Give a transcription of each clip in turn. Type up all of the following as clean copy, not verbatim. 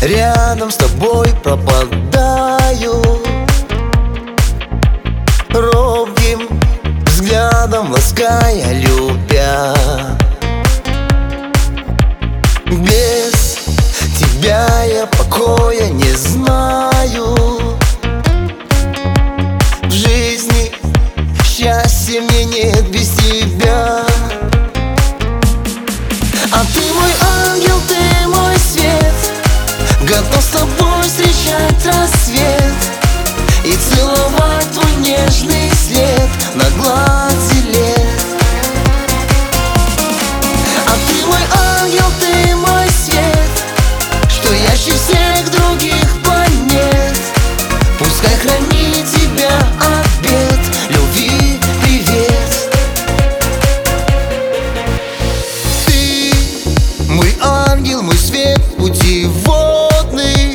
Рядом с тобой пропадаю, робким взглядом лаская, любя. Без тебя я покоя не знаю. В жизни счастья мне нет без тебя. А ты мой ангел, ты мой свет, готов с тобой встречать рассвет и целовать твой нежный след на глади лет. А ты мой ангел, ты мой свет, что ярче всех других планет. Пускай хранит тебя обет любви, привет. Ты мой ангел, мой свет путеводный,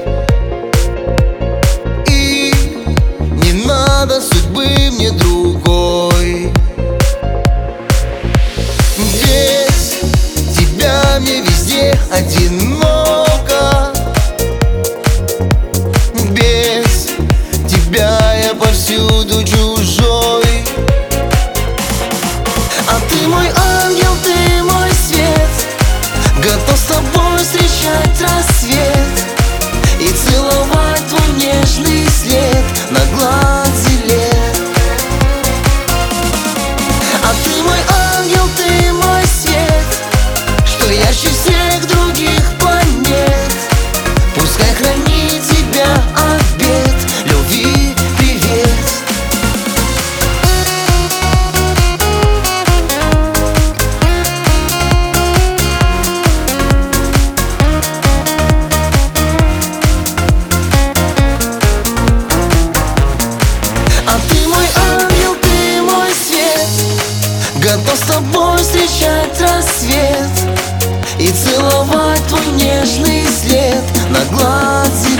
и не надо судьбы мне другой. Без тебя мне везде одиноко, без тебя я повсюду чужой. А ты мой ангел, ты мой свет, готов с тобой встречать рассвет и целовать твой нежный след на глади лет. А ты мой ангел, ты мой свет, что ярче всех других планет. Пускай хранит тебя обет любви, привет. А ты мой ангел, ты мой свет, готов с тобой встречать рассвет и целовать твой нежный след на глади